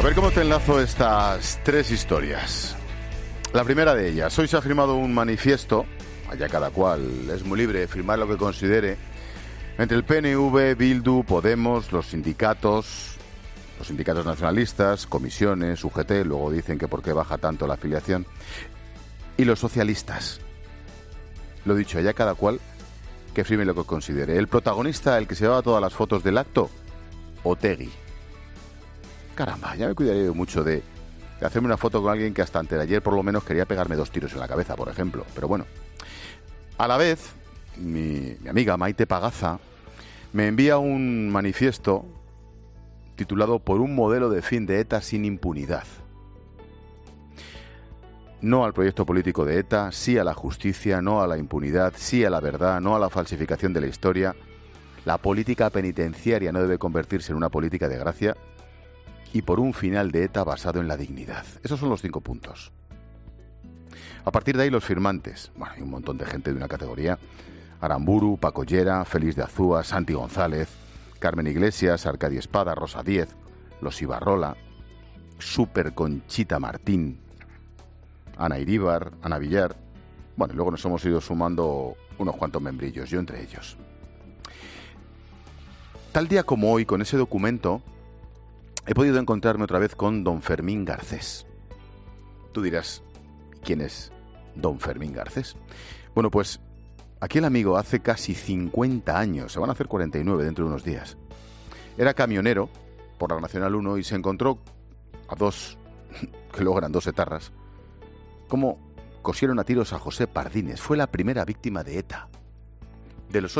A ver cómo te enlazo estas tres historias. La primera de ellas. Hoy se ha firmado un manifiesto, allá cada cual es muy libre de firmar lo que considere, entre el PNV, Bildu, Podemos, los sindicatos nacionalistas, comisiones, UGT, luego dicen que por qué baja tanto la afiliación, y los socialistas. Lo dicho, allá cada cual que firme lo que considere. El protagonista, el que se llevaba todas las fotos del acto, Otegi. Caramba, ya me cuidaré mucho de hacerme una foto con alguien que hasta antes de ayer por lo menos quería pegarme 2 tiros en la cabeza, por ejemplo. Pero bueno, a la vez, mi amiga Maite Pagaza me envía un manifiesto titulado Por un modelo de fin de ETA sin impunidad. No al proyecto político de ETA, sí a la justicia, no a la impunidad, sí a la verdad, no a la falsificación de la historia. La política penitenciaria no debe convertirse en una política de gracia y por un final de ETA basado en la dignidad. Esos son los 5 puntos. A partir de ahí los firmantes. Bueno, hay un montón de gente de una categoría. Aramburu, Paco Llera, Félix de Azúa, Santi González, Carmen Iglesias, Arcadio Espada, Rosa Díez, los Ibarrola, Super Conchita Martín, Ana Iríbar, Ana Villar. Bueno, y luego nos hemos ido sumando unos cuantos membrillos, yo entre ellos. Tal día como hoy, con ese documento, he podido encontrarme otra vez con don Fermín Garcés. Tú dirás, ¿quién es don Fermín Garcés? Bueno, pues aquí el amigo hace casi 50 años, se van a hacer 49 dentro de unos días. Era camionero por la Nacional 1 y se encontró a 2, que luego eran 2 etarras, cómo cosieron a tiros a José Pardines. Fue la primera víctima de ETA. De los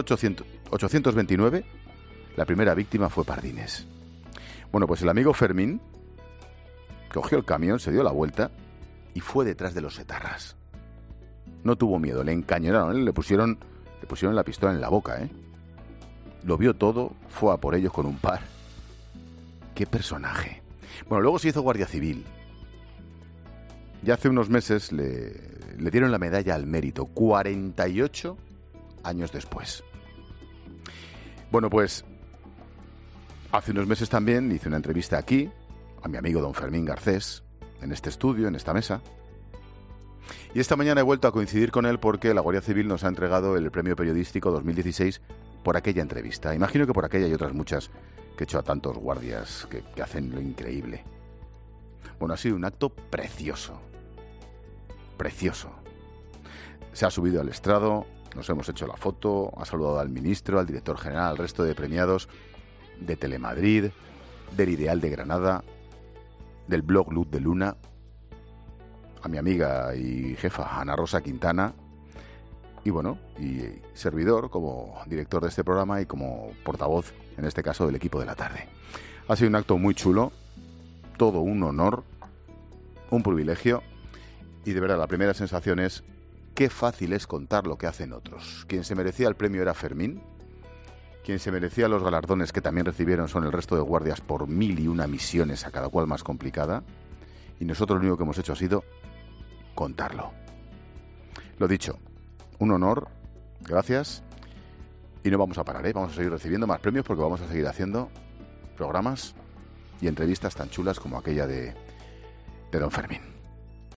829, la primera víctima fue Pardines. Bueno, pues el amigo Fermín cogió el camión, se dio la vuelta y fue detrás de los etarras. No tuvo miedo, le encañonaron, le pusieron la pistola en la boca, ¿eh? Lo vio todo, fue a por ellos con un par. ¡Qué personaje! Bueno, luego se hizo guardia civil. Ya hace unos meses le dieron la medalla al mérito, 48 años después. Bueno, pues hace unos meses también hice una entrevista aquí a mi amigo don Fermín Garcés, en este estudio, en esta mesa. Y esta mañana he vuelto a coincidir con él porque la Guardia Civil nos ha entregado el Premio Periodístico 2016 por aquella entrevista. Imagino que por aquella y otras muchas que he hecho a tantos guardias que hacen lo increíble. Bueno, ha sido un acto precioso. Precioso. Se ha subido al estrado, nos hemos hecho la foto, ha saludado al ministro, al director general, al resto de premiados de Telemadrid, del Ideal de Granada, del blog Luz de Luna, a mi amiga y jefa Ana Rosa Quintana, y bueno, y servidor como director de este programa y como portavoz, en este caso, del equipo de la tarde. Ha sido un acto muy chulo, todo un honor, un privilegio, y de verdad la primera sensación es qué fácil es contar lo que hacen otros. Quien se merecía el premio era Fermín, quien se merecía los galardones que también recibieron son el resto de guardias por 1001 misiones, a cada cual más complicada, y nosotros lo único que hemos hecho ha sido contarlo. Lo dicho, un honor, gracias, y no vamos a parar, ¿eh? Vamos a seguir recibiendo más premios porque vamos a seguir haciendo programas y entrevistas tan chulas como aquella de don Fermín.